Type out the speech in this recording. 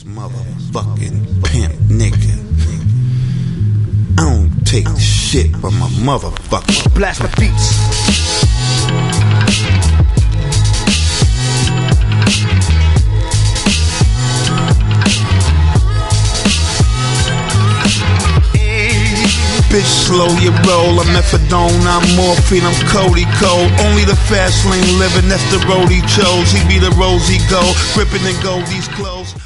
ass motherfucking pimp nigga. I don't take shit from a motherfucker. Blast the beats. Bitch, slow your roll. I'm methadone, I'm morphine, I'm Cody Cole. Only the fast lane living, that's the road he chose. He be the rose he go, gripping in Goldie's clothes.